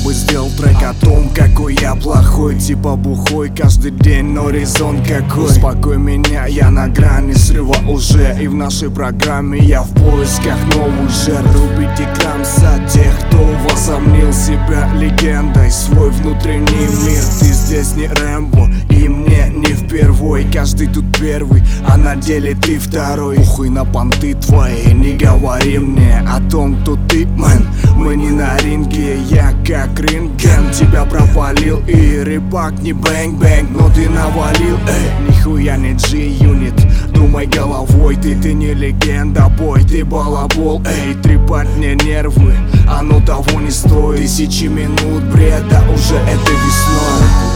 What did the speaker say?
бы сделал трек о том, какой я плохой. Типа бухой каждый день, но резон какой. Успокой меня, я на грани срыва уже. И в нашей программе я в поисках новых жертв. Рубите крамса тех, кто возомнил себя легендой. Свой внутренний мир, ты здесь не Рэмбо, и мне не впервой. Каждый тут первый, а на деле ты второй. Ухуй на понты твои, не говори мне о том, кто ты, мэн. Мы не на ринге, я как рентген. Тебя пропалил, и рыбак не бэнг-бэнг, но ты навалил, эй. Нихуя не G-юнит, думай головой. Ты не легенда, бой, ты балабол, эй. Трепать мне нервы, оно того не стоит. Тысячи минут бреда уже этой весной.